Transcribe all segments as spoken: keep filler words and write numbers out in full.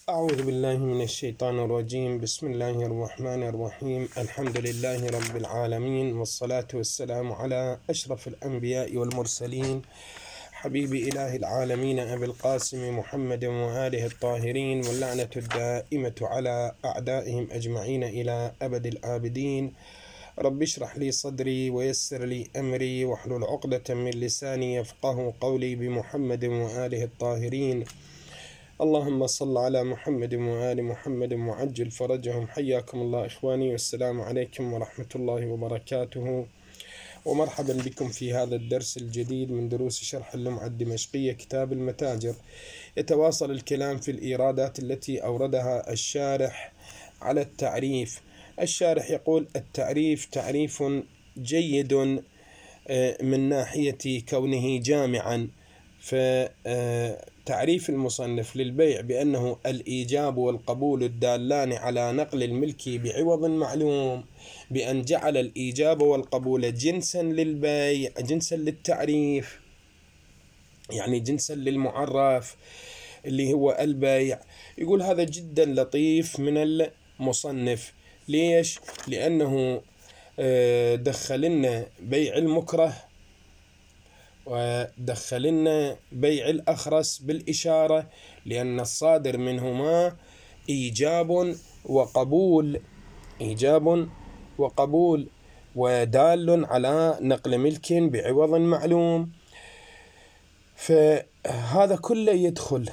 أعوذ بالله من الشيطان الرجيم. بسم الله الرحمن الرحيم. الحمد لله رب العالمين، والصلاة والسلام على أشرف الأنبياء والمرسلين، حبيب إله العالمين أبي القاسم محمد وآله الطاهرين، واللعنة الدائمة على أعدائهم أجمعين إلى أبد الآبدين. رب اشرح لي صدري ويسر لي أمري واحلل عقدة من لساني يفقه قولي، بمحمد وآله الطاهرين. اللهم صل على محمد وآل محمد وعجل فرجهم. حياكم الله إخواني، والسلام عليكم ورحمة الله وبركاته، ومرحبا بكم في هذا الدرس الجديد من دروس شرح اللمعة الدمشقية كتاب المتاجر. يتواصل الكلام في الإيرادات التي أوردها الشارح على التعريف. الشارح يقول: التعريف تعريف جيد من ناحية كونه جامعا. فتعريف المصنف للبيع بأنه الإيجاب والقبول الدالان على نقل الملك بعوض معلوم، بأن جعل الإيجاب والقبول جنسا للبيع، جنسا للتعريف، يعني جنسا للمعرف اللي هو البيع. يقول هذا جدا لطيف من المصنف. ليش؟ لأنه دخلنا بيع المكره، ودخلنا بيع الأخرس بالإشارة، لأن الصادر منهما إيجاب وقبول، إيجاب وقبول، ودال على نقل ملك بعوض معلوم. فهذا كله يدخل،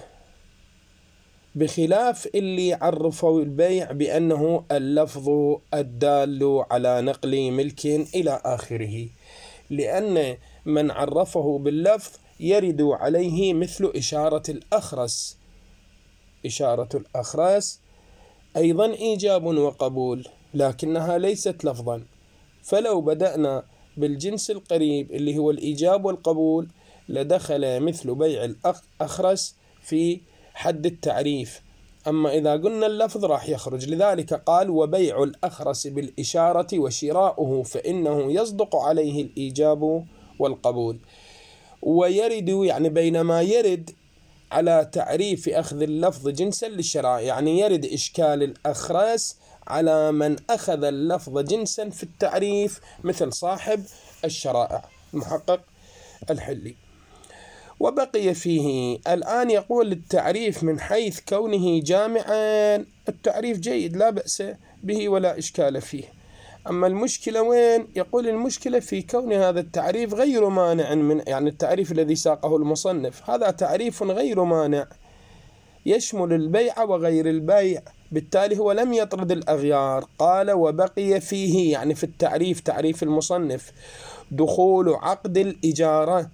بخلاف اللي عرفوا البيع بأنه اللفظ الدال على نقل ملك إلى آخره، لأن من عرفه باللفظ يرد عليه مثل إشارة الأخرس. إشارة الأخرس أيضا إيجاب وقبول، لكنها ليست لفظا. فلو بدأنا بالجنس القريب اللي هو الإيجاب والقبول لدخل مثل بيع الأخرس في حد التعريف. أما إذا قلنا اللفظ راح يخرج. لذلك قال: وبيع الأخرس بالإشارة وشراؤه فإنه يصدق عليه الإيجاب والقبول. ويرد، يعني بينما يرد على تعريف أخذ اللفظ جنسا للشراء، يعني يرد إشكال الأخرس على من أخذ اللفظ جنسا في التعريف، مثل صاحب الشرائع المحقق الحلي. وبقي فيه الآن يقول: التعريف من حيث كونه جامعا. التعريف جيد لا بأس به ولا إشكال فيه. أما المشكلة وين؟ يقول: المشكلة في كون هذا التعريف غير مانع من، يعني التعريف الذي ساقه المصنف هذا تعريف غير مانع يشمل البيع وغير البيع، بالتالي هو لم يطرد الأغيار. قال: وبقي فيه، يعني في التعريف، تعريف المصنف، دخول عقد الإجارة،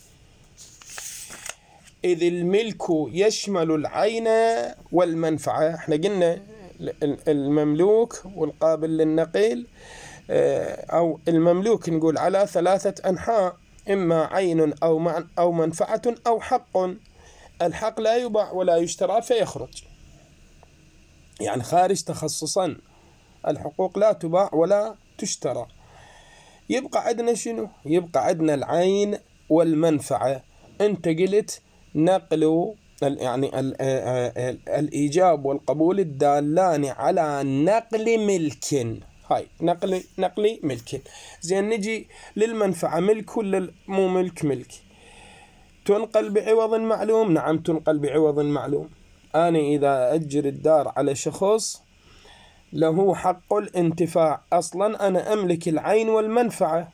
إذ الملك يشمل العين والمنفعة. احنا قلنا المملوك والقابل للنقل، أو المملوك نقول على ثلاثة أنحاء: إما عين أو أو منفعة أو حق. الحق لا يباع ولا يشترى فيخرج، يعني خارج تخصصا. الحقوق لا تباع ولا تشترى. يبقى عندنا شنو؟ يبقى عندنا العين والمنفعة. أنت قلت نقل، يعني الإيجاب والقبول الدالان على نقل ملك. هاي نقل نقل ملك. زين، نجي للمنفعة، ملك ولا مو ملك؟ ملك. تنقل بعوض معلوم؟ نعم تنقل بعوض معلوم. أنا إذا أجر الدار على شخص له حق الانتفاع، أصلا أنا أملك العين والمنفعة.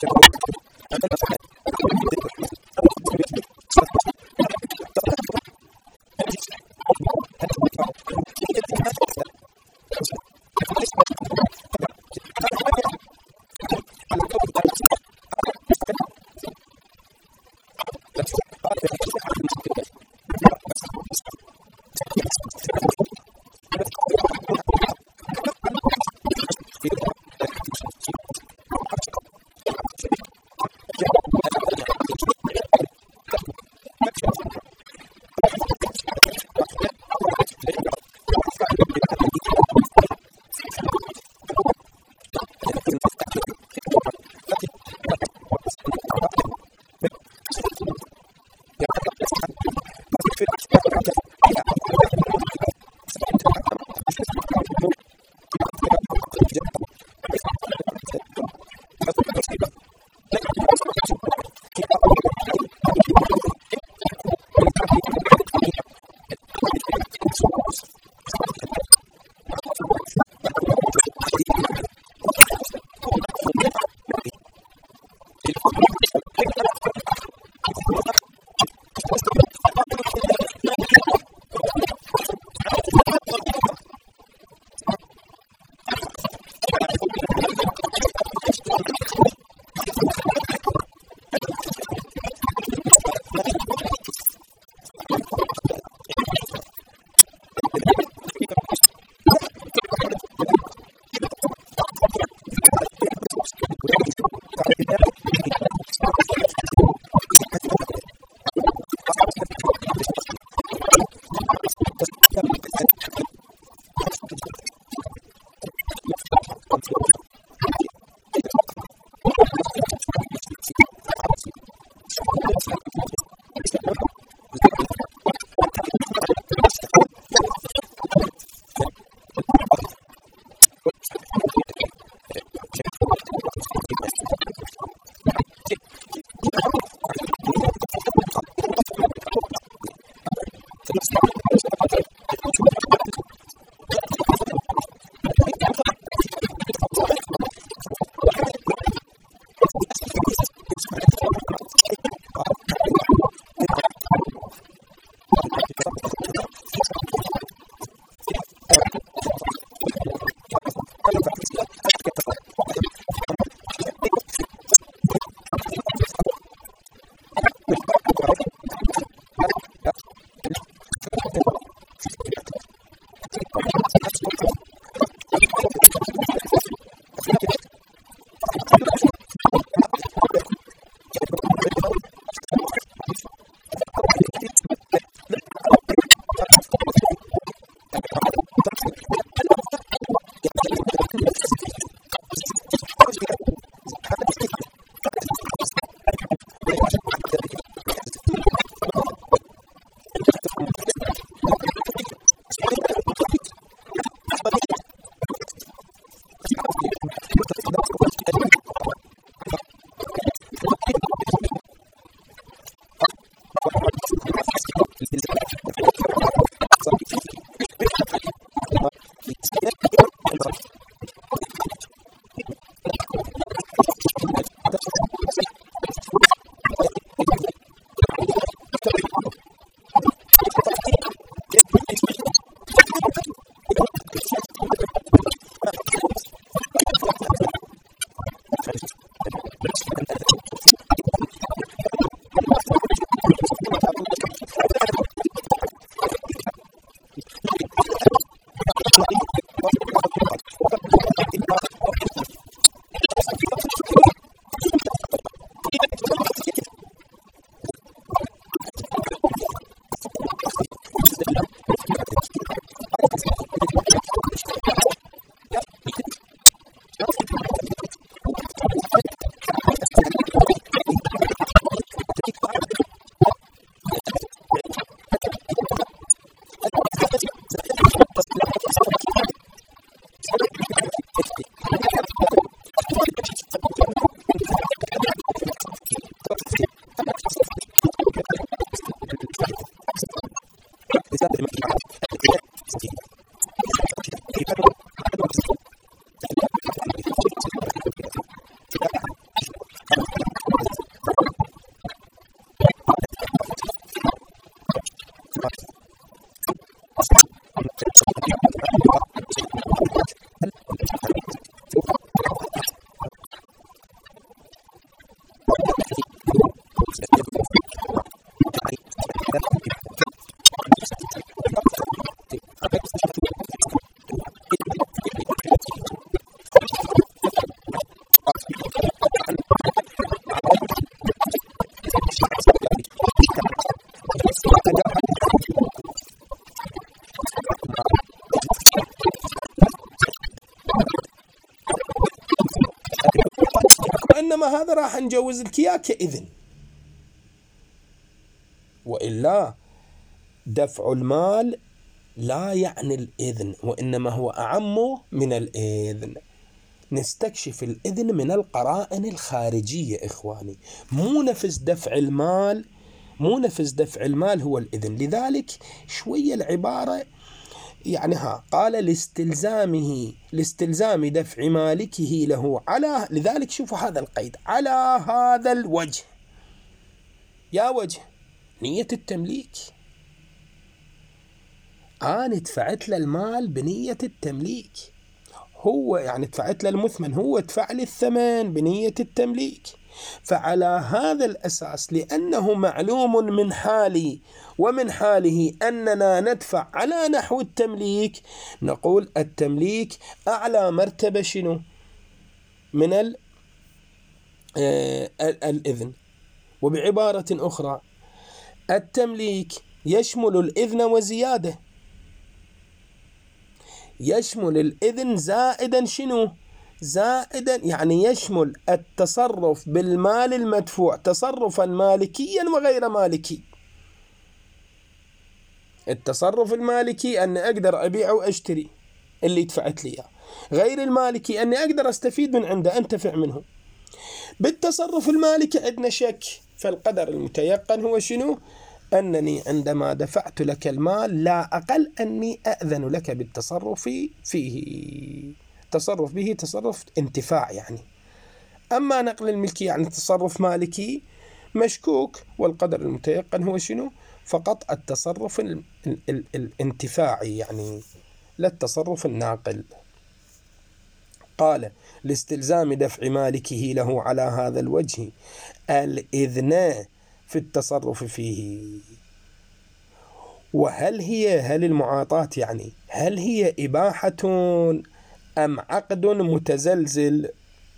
Thank you. وإنما هذا راح نجوز لك إياه كإذن، وإلا دفع المال لا يعني الإذن، وإنما هو أعم من الإذن. نستكشف الإذن من القرائن الخارجية إخواني، مو نفس دفع المال، مو نفس دفع المال هو الإذن. لذلك شوية العبارة يعني ها قال لاستلزامه، لاستلزام دفع مالكه له على، لذلك شوفوا هذا القيد، على هذا الوجه. يا وجه نية التمليك، أنا دفعت له المال بنية التمليك، هو يعني دفعت له المثمن، هو دفع لي الثمن بنية التمليك. فعلى هذا الأساس لأنه معلوم من حالي ومن حاله أننا ندفع على نحو التمليك، نقول التمليك أعلى مرتبة شنو من ال آه الإذن. وبعبارة أخرى التمليك يشمل الإذن وزيادة، يشمل الإذن زائدا شنو؟ زائدا يعني يشمل التصرف بالمال المدفوع تصرفا مالكيا وغير مالكي. التصرف المالكي أن أقدر أبيع وأشتري اللي دفعت لي، غير المالكي أني أقدر أستفيد من عنده أنتفع منه. بالتصرف المالكي عندنا شك، فالقدر المتيقن هو شنو؟ أنني عندما دفعت لك المال لا أقل أني أأذن لك بالتصرف فيه، تصرف به تصرف انتفاع يعني. أما نقل الملكية عن تصرف مالكي مشكوك، والقدر المتيقن هو شنو؟ فقط التصرف ال ال ال الانتفاعي يعني لا التصرف الناقل. قال لاستلزام دفع مالكه له على هذا الوجه الإذن في التصرف فيه. وهل هي هل المعاطاة يعني هل هي إباحة أم عقد متزلزل؟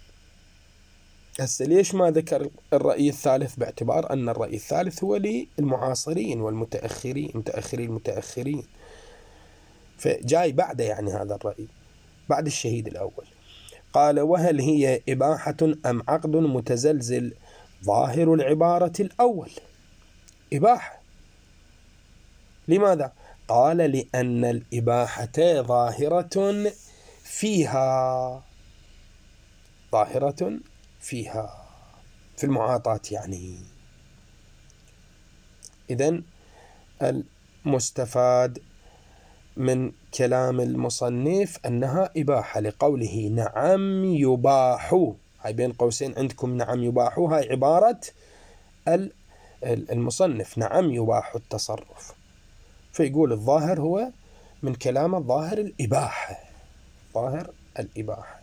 هسه ليش ما ذكر الرأي الثالث؟ باعتبار أن الرأي الثالث هو للمعاصرين والمتأخرين، متأخرين المتأخرين، فجاي بعد يعني هذا الرأي بعد الشهيد الأول. قال وهل هي إباحة أم عقد متزلزل؟ ظاهر العبارة الأول إباحة. لماذا؟ قال لأن الإباحة ظاهرة فيها، ظاهرة فيها في المعاطاة يعني. إذن المستفاد من كلام المصنف أنها إباحة لقوله نعم يباح، هاي بين قوسين عندكم نعم يباح، هاي عبارة المصنف نعم يباح التصرف، فيقول الظاهر هو من كلام الظاهر الإباحة، ظاهر الإباحة.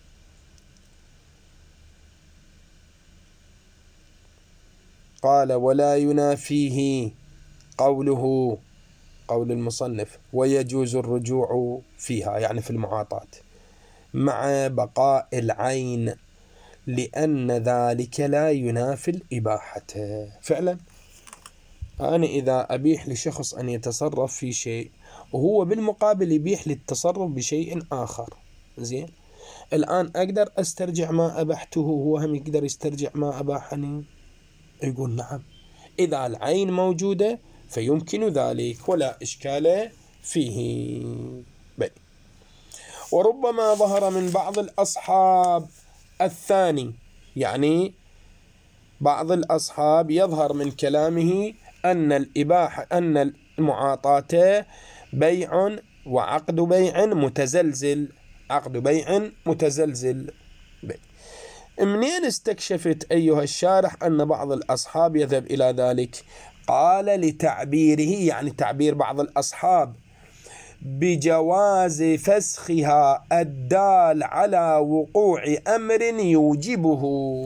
قال ولا ينافيه قوله، قول المصنف ويجوز الرجوع فيها يعني في المعاطاة مع بقاء العين، لأن ذلك لا ينافي الإباحة. فعلا أنا إذا أبيح لشخص أن يتصرف في شيء وهو بالمقابل يبيح للتصرف بشيء آخر، زين، الآن أقدر أسترجع ما أبحته وهو هم يقدر يسترجع ما أباحني؟ يقول نعم، إذا العين موجودة فيمكن ذلك ولا إشكال فيه. بل وربما ظهر من بعض الأصحاب الثاني، يعني بعض الأصحاب يظهر من كلامه أن الإباحة أن المعاطاة بيع وعقد بيع متزلزل، عقد بيع متزلزل. بي. منين استكشفت أيها الشارح أن بعض الأصحاب يذهب إلى ذلك؟ قال لتعبيره، يعني تعبير بعض الأصحاب بجواز فسخها الدال على وقوع أمر يوجبه.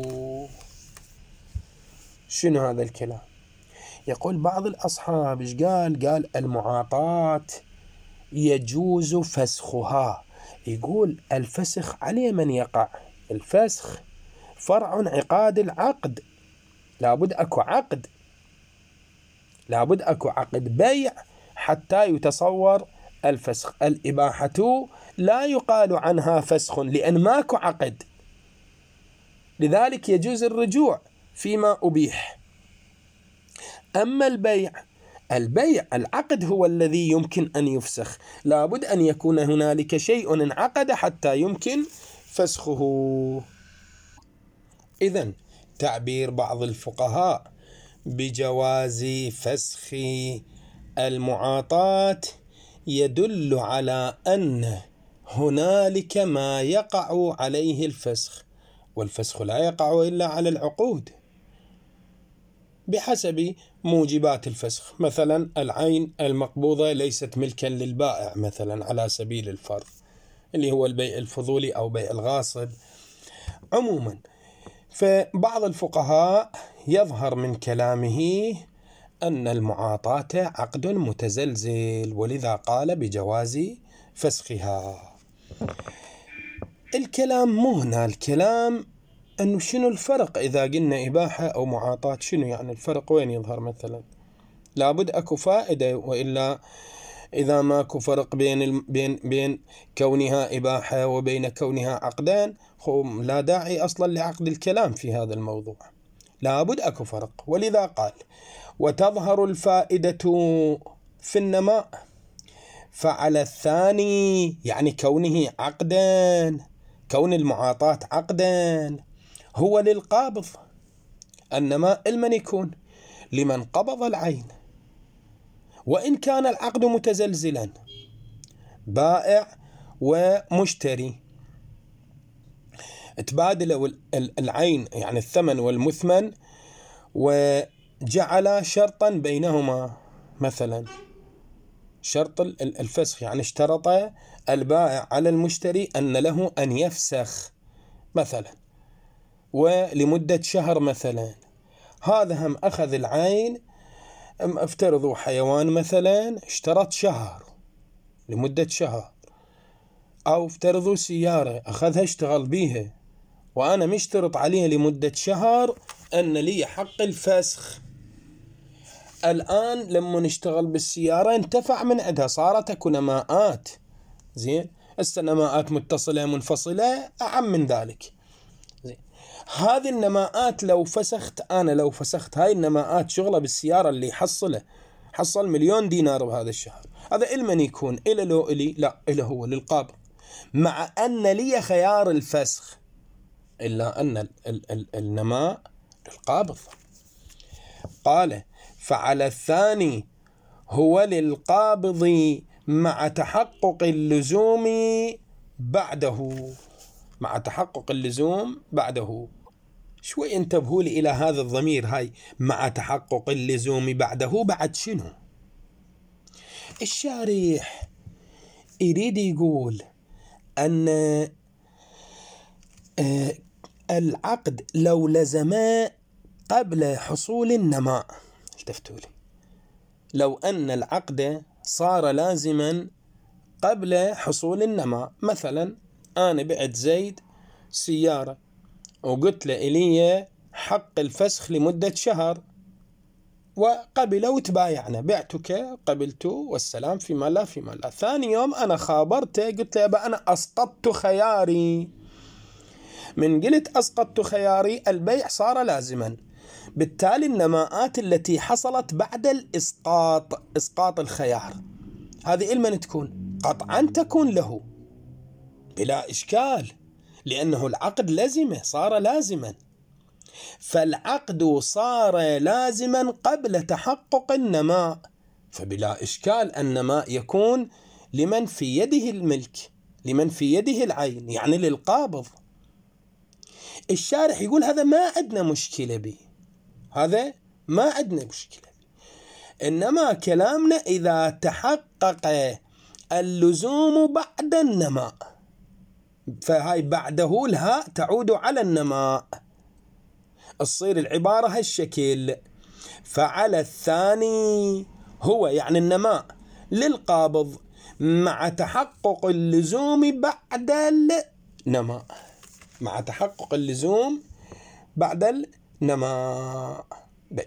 شنو هذا الكلام؟ يقول بعض الأصحاب إيش قال؟ قال المعاطاة يجوز فسخها، يقول الفسخ على من يقع، الفسخ فرع عقاد العقد، لابد أكو عقد، لابد أكو عقد بيع حتى يتصور الفسخ. الإباحة لا يقال عنها فسخ لأن ماكو عقد، لذلك يجوز الرجوع فيما أبيح. أما البيع البيع العقد هو الذي يمكن أن يفسخ، لابد أن يكون هنالك شيء انعقد حتى يمكن فسخه. إذن تعبير بعض الفقهاء بجواز فسخ المعاطاة يدل على أن هنالك ما يقع عليه الفسخ، والفسخ لا يقع إلا على العقود بحسب موجبات الفسخ. مثلا العين المقبوضة ليست ملكا للبائع مثلا على سبيل الفرض، اللي هو البيع الفضولي أو بيع الغاصب. عموما فبعض الفقهاء يظهر من كلامه أن المعاطاة عقد متزلزل، ولذا قال بجواز فسخها. الكلام مو هنا، الكلام أنه شنو الفرق إذا قلنا إباحة أو معاطاة، شنو يعني الفرق، وين يظهر مثلا؟ لابد أكو فائدة، وإلا إذا ماكو فرق بين بين بين كونها إباحة وبين كونها عقدان، لا داعي أصلا لعقد الكلام في هذا الموضوع، لابد أكو فرق. ولذا قال وتظهر الفائدة في النماء، فعلى الثاني يعني كونه عقدان، كون المعاطاة عقدان هو للقابض. النماء لمن يكون؟ لمن قبض العين، وإن كان العقد متزلزلا، بائع ومشتري تبادلوا العين يعني الثمن والمثمن، وجعل شرطا بينهما، مثلا شرط الفسخ، يعني اشترط البائع على المشتري أن له أن يفسخ مثلا ولمدة شهر مثلا. هذا هم أخذ العين، افترضوا حيوان مثلا اشترط شهر لمدة شهر، أو افترضوا سيارة أخذها اشتغل بيها وأنا مشترط عليها لمدة شهر أن لي حق الفسخ. الآن لما نشتغل بالسيارة انتفع من عندها، صارت اكو نماءات، زين، النماءات متصلة منفصلة أعم من ذلك. زين، هذه النماءات لو فسخت أنا لو فسخت هاي النماءات شغلة بالسيارة اللي حصله حصل مليون دينار بهذا الشهر، هذا إلمن يكون؟ إلى لو إلي؟ لا، إلى هو للقابض، مع أن لي خيار الفسخ، إلا أن ال ال ال النماء للقابض. قال فعلى الثاني هو للقابض مع تحقق اللزوم بعده، مع تحقق اللزوم بعده. شوي انتبهوا لي إلى هذا الضمير، هاي مع تحقق اللزوم بعده، بعد شنو؟ الشارح يريد يقول أن العقد لو لزم قبل حصول النماء، التفتوا لي، لو أن العقد صار لازما قبل حصول النماء، مثلا أنا بعت زيد سيارة وقلت له إلي حق الفسخ لمدة شهر، وقبل وتبايعنا، بعتك قبلت والسلام فيما لا فيما لا. ثاني يوم أنا خابرته قلت له يبا أنا أسقطت خياري، من قلت أسقطت خياري البيع صار لازما، بالتالي النماءات التي حصلت بعد الإسقاط، إسقاط الخيار، هذه إلمن تكون؟ قطعا تكون له بلا إشكال، لأنه العقد لازمه، صار لازما، فالعقد صار لازما قبل تحقق النماء، فبلا إشكال النماء يكون لمن في يده الملك، لمن في يده العين، يعني للقابض. الشارح يقول هذا ما عندنا مشكلة به، هذا ما عندنا مشكلة به، إنما كلامنا إذا تحقق اللزوم بعد النماء، فهاي بعده الهاء تعود على النماء، تصير العبارة هالشكل. فعلى الثاني هو يعني النماء للقابض مع تحقق اللزوم بعد النماء، مع تحقق اللزوم بعد النماء. بي.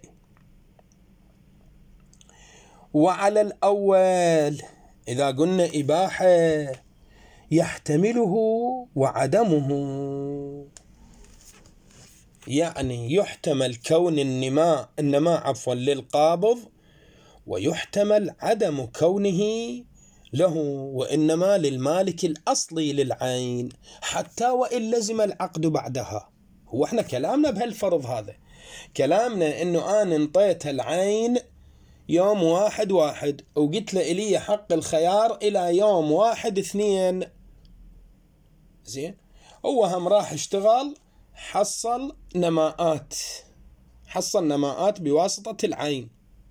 وعلى الأول إذا قلنا إباحة يحتمله وعدمه، يعني يحتمل كون النماء النماء عفوا للقابض، ويحتمل عدم كونه له، وإنما للمالك الأصلي للعين حتى وإن لزم العقد بعدها. هو احنا كلامنا بهالفرض هذا، كلامنا إنه أنا انطيت العين يوم واحد واحد وقلت له إلي حق الخيار إلى يوم واحد اثنين، زين، هو هم راح اشتغل حصل نماءات، حصل نماءات بواسطة العين،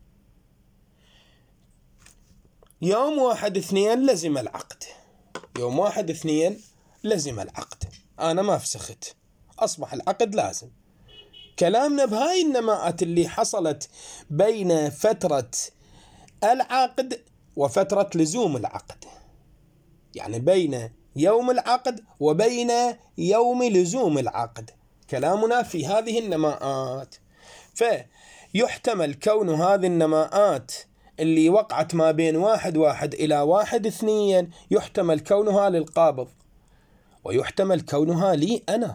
يوم واحد اثنين لزم العقد، يوم واحد اثنين لزم العقد، أنا ما فسخت، أصبح العقد لازم. كلامنا بهاي النماءات اللي حصلت بين فترة العقد وفترة لزوم العقد، يعني بين يوم العقد وبين يوم لزوم العقد، كلامنا في هذه النماءات. فيحتمل كون هذه النماءات اللي وقعت ما بين واحد واحد إلى واحد اثنين يحتمل كونها للقابض، ويحتمل كونها لي أنا.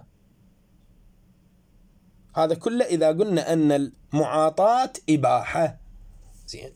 هذا كله إذا قلنا أن المعاطاة إباحة، زين.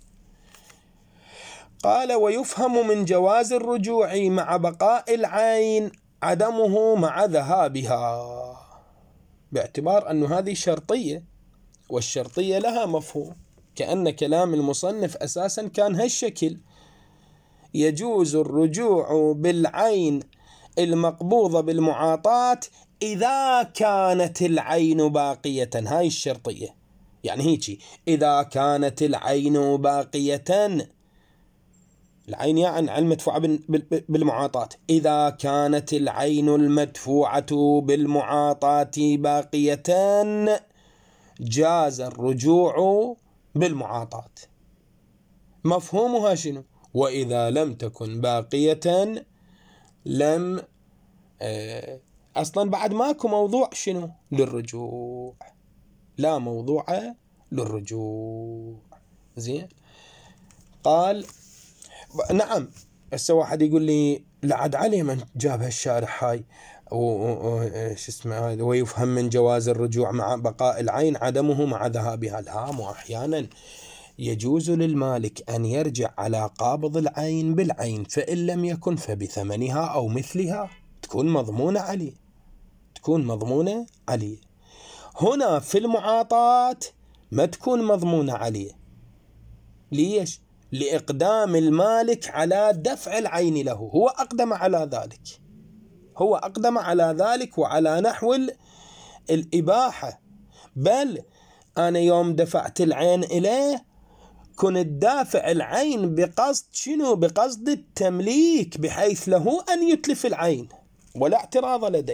قال ويفهم من جواز الرجوع مع بقاء العين عدمه مع ذهابها، باعتبار أن هذه شرطية، والشرطية لها مفهوم، كأن كلام المصنف أساسا كان هالشكل: يجوز الرجوع بالعين المقبوضة بالمعاطاة إذا كانت العين باقية. هاي الشرطية، يعني هيك إذا كانت العين باقية، العين يعني المدفوعة بالمعاطاة، إذا كانت العين المدفوعة بالمعاطاة باقية جاز الرجوع بالمعاطاة. مفهومها شنو؟ وإذا لم تكن باقية لم آه أصلا بعد ماكو موضوع شنو للرجوع، لا موضوع للرجوع، زين. قال نعم. هسه واحد يقول لي لعد علي من جاب هالشارح هاي وش اسمه هذا ويفهم من جواز الرجوع مع بقاء العين عدمه مع ذهابها. لا، مو أحيانا يجوز للمالك أن يرجع على قابض العين بالعين، فإن لم يكن فبثمنها أو مثلها، تكون مضمونة عليه، تكون مضمونة عليه. هنا في المعاطاة ما تكون مضمونة عليه. ليش؟ لإقدام المالك على دفع العين له، هو أقدم على ذلك، هو أقدم على ذلك وعلى نحو الإباحة. بل أنا يوم دفعت العين إليه كنت دافع العين بقصد شنو؟ بقصد التمليك، بحيث له أن يتلف العين ولا اعتراض لدي،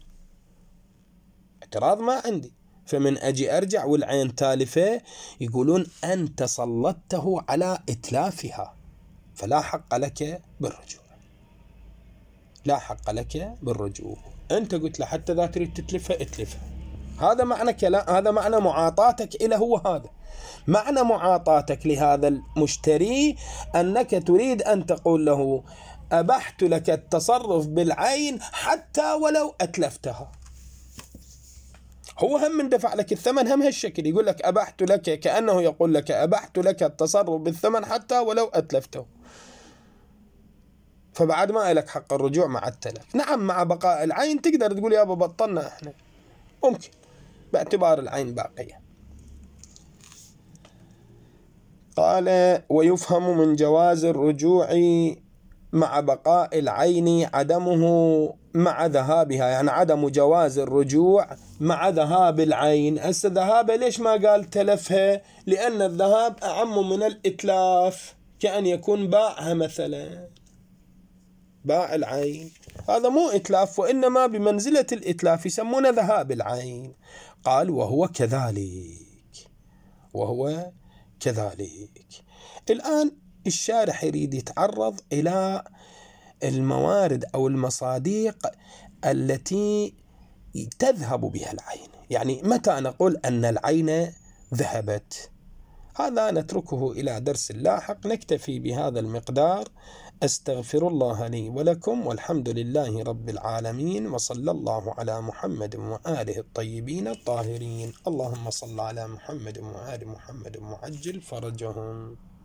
اعتراض ما عندي. فمن أجي أرجع والعين تالفة يقولون أنت سلطته على إتلافها، فلا حق لك بالرجوع، لا حق لك بالرجوع. أنت قلت له حتى إذا تريد تتلفها اتلفها. هذا معنى كلام، هذا معنى معاطاتك إلى هو هذا معنى معاطاتك لهذا المشتري، أنك تريد أن تقول له أبحت لك التصرف بالعين حتى ولو أتلفتها. هو هم من دفع لك الثمن هم هالشكل، يقول لك أبحت لك، كأنه يقول لك أبحت لك التصرف بالثمن حتى ولو أتلفته، فبعد ما لك حق الرجوع مع التلف. نعم مع بقاء العين تقدر تقول يا أبا بطلنا احنا، ممكن باعتبار العين باقية. قال ويفهم من جواز الرجوع مع بقاء العين عدمه مع ذهابها، يعني عدم جواز الرجوع مع ذهاب العين. هسه ذهابها ليش ما قال تلفها؟ لأن الذهاب أعم من الإتلاف، كأن يكون باعها مثلا، باع العين، هذا مو إتلاف وإنما بمنزلة الإتلاف، يسمونه ذهاب العين. قال وهو كذلك، وهو كذلك. الآن الشارح يريد يتعرض إلى الموارد أو المصادق التي تذهب بها العين. يعني متى نقول أن العين ذهبت؟ هذا نتركه إلى درس لاحق. نكتفي بهذا المقدار. أستغفر الله لي ولكم، والحمد لله رب العالمين، وصلى الله على محمد وآله الطيبين الطاهرين. اللهم صل على محمد وآل محمد وعجل فرجهم.